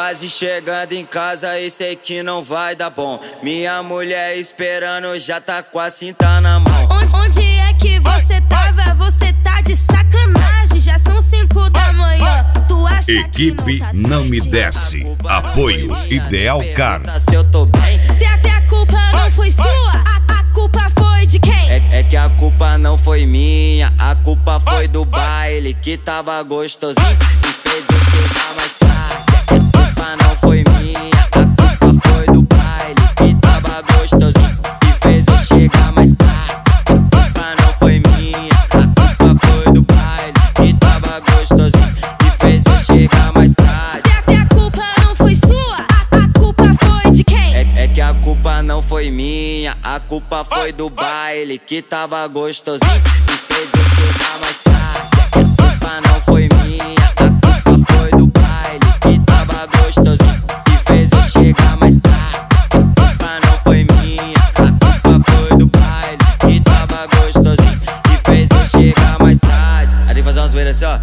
quase chegando em casa e sei que não vai dar bom. Minha mulher esperando, já tá com a cinta na mão. Onde é que você tava? Você tá de sacanagem. Já são 5 da manhã. Tu acha Equipe que Não Me Desce. Apoio Ideal Car. Se eu tô bem, até a culpa não foi sua. A culpa foi de quem? é que a culpa não foi minha. A culpa foi do baile que tava gostosinho e fez eu chegar mais tarde. A culpa não foi minha. A culpa foi do baile que tava gostosinho e fez eu chegar mais tarde. A culpa não foi minha. A culpa foi do baile que tava gostosinho e fez eu chegar mais tarde. Até a culpa não foi sua. A culpa foi de quem? É que a culpa não foi minha. A culpa foi do baile que tava gostosinho e fez eu chegar mais tarde. A culpa não foi minha. A culpa foi do baile que tava gostosinho e fez eu chegar mais tarde. A culpa não foi minha. A culpa foi do baile que tava gostosinho e fez eu chegar mais tarde. Aí tem que fazer umas zoeiras assim, ó.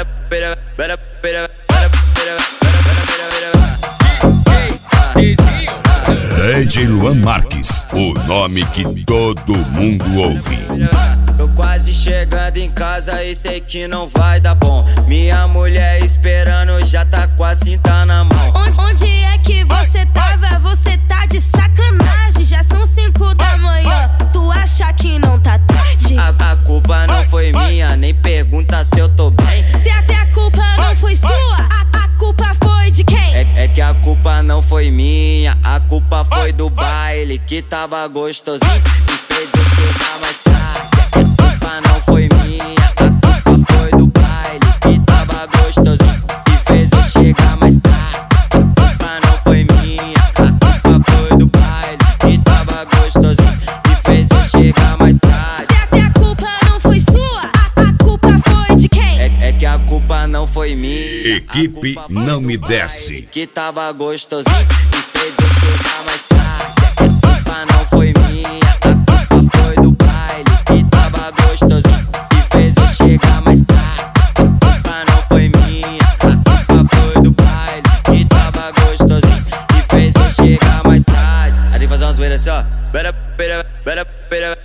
DJ Luan Marques, o nome que todo mundo ouve. Tô quase chegando em casa e sei que não vai dar bom. Minha mulher esperando, já tá com a cinta na mão. Onde é que você tava? Você tá de sacanagem. Já são 5 da manhã. Tu acha que não tá tarde? A culpa não foi minha, nem pergunta se eu tô bem. Até a culpa não foi sua. A culpa foi de quem? É que a culpa não foi minha. A culpa foi do baile que tava gostosinho e fez eu chegar mais tarde. A culpa não foi minha. A culpa foi do baile que tava gostosinho e fez eu chegar mais tarde. A culpa não foi minha. A culpa foi do baile que tava gostosinho e fez eu chegar mais tarde. Até a culpa não foi sua. A culpa foi de quem? É que a culpa não foi minha. Equipe Não Me Desce. Que tava gostosinho e fez eu chegar mais tarde. A culpa não foi minha. A culpa foi do baile que tava gostosinho e fez eu chegar mais tarde. A culpa não foi minha. A culpa foi do baile que tava gostosinho e fez eu chegar mais tarde. Aí tem que fazer umas zoeiras assim, ó.